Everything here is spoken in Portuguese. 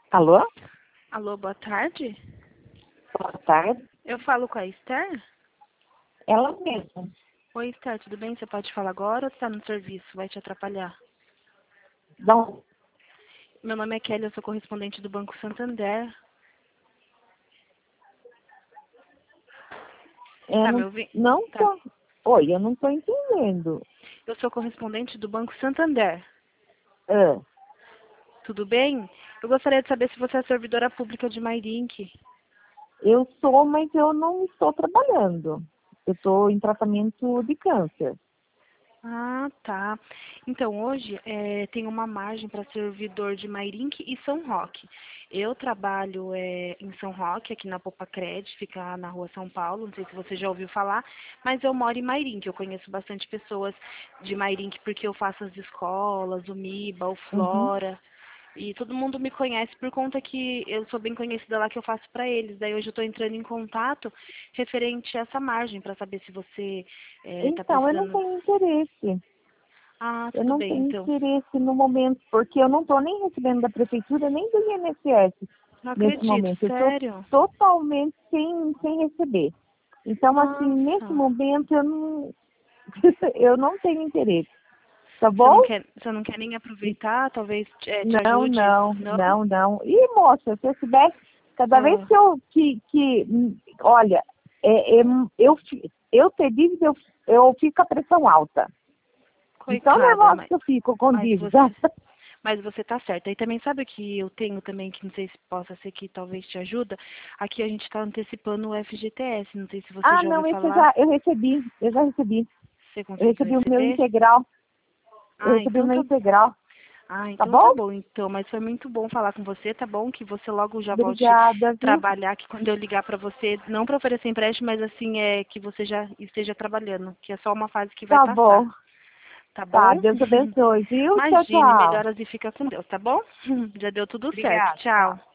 Alô? Alô, boa tarde. Boa tarde. Eu falo com a Esther? Ela mesma. Oi, Esther, tudo bem? Você pode falar agora ou está no serviço? Vai te atrapalhar? Não, Meu nome é Kelly, eu sou correspondente do Banco Santander. Tá me não, ouvindo? não Tá. tô. Oi, eu não tô entendendo. Eu sou correspondente do Banco Santander. Ah, Tudo bem? Eu gostaria de saber se você é servidora pública de Mairink. eu sou, mas eu não estou trabalhando. Eu estou em tratamento de câncer. Ah, tá. Então, hoje tem uma margem para servidor de Mairink e São Roque. Eu trabalho em São Roque, aqui na Popacred, fica na rua São Paulo, não sei se você já ouviu falar, mas eu moro em Mairink. Eu conheço bastante pessoas de Mairink porque eu faço as escolas, o MIBA, o Uhum. Flora. E todo mundo me conhece por conta que eu sou bem conhecida lá que eu faço para eles. Daí hoje eu estou entrando em contato referente a essa margem para saber se você está Então, eu não precisando. tenho interesse. Ah, Eu tudo não bem, tenho então. interesse no momento, porque eu não estou nem recebendo da prefeitura, nem do INSS Não nesse acredito, momento. Eu estou sério? totalmente sem receber. Então, assim, nesse Nossa. momento eu não, eu não tenho interesse. Tá Você não bom? quer, você não quer nem aproveitar, talvez te Não, ajude? não, Não? não, não. E, moça, se eu soubesse, cada vez Ah, que olha, eu ter dívida, eu fico com a pressão alta. De tão coitada, nervosa que eu fico com mas dívida. você, mas você tá certa. E também sabe o que eu tenho também, que não sei se possa ser que talvez te ajuda? Aqui a gente está antecipando o FGTS, não sei se você Ah, já ouviu não, esse falar. eu recebi, eu já recebi. Você Eu conseguiu recebi o meu receber? integral, eu Ah, recebi o então meu tá. integral, Ah, tá então tá bom? bom, então. Mas foi muito bom falar com você, tá bom? Que você logo já volte Obrigada, viu? trabalhar, que quando eu ligar pra você, não pra oferecer empréstimo, mas assim, que você já esteja trabalhando, que é só uma fase que vai Tá passar, bom. tá Tá, bom? Deus abençoe, viu? Tchau, Imagine, tchau. melhoras e fica com Deus, tá bom? Já deu tudo certo. Obrigada, Tchau. tchau.